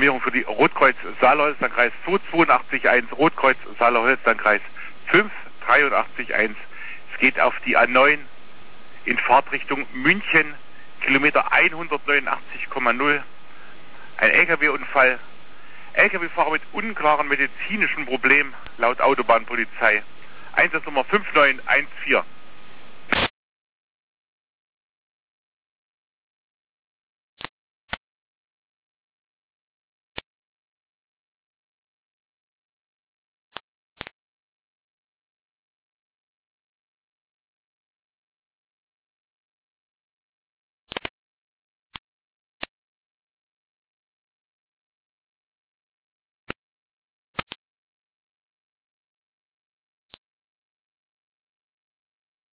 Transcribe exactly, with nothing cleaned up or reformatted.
Alarmierung für die Rotkreuz Saale-Holstein-Kreis zwei zwei acht eins, Rotkreuz Saale-Holstein-Kreis fünf drei acht eins. Es geht auf die A neun in Fahrtrichtung München, Kilometer hundertneunundachtzig Komma null. Ein L K W-Unfall. L K W-Fahrer mit unklaren medizinischen Problemen laut Autobahnpolizei. Einsatznummer fünf neun eins vier.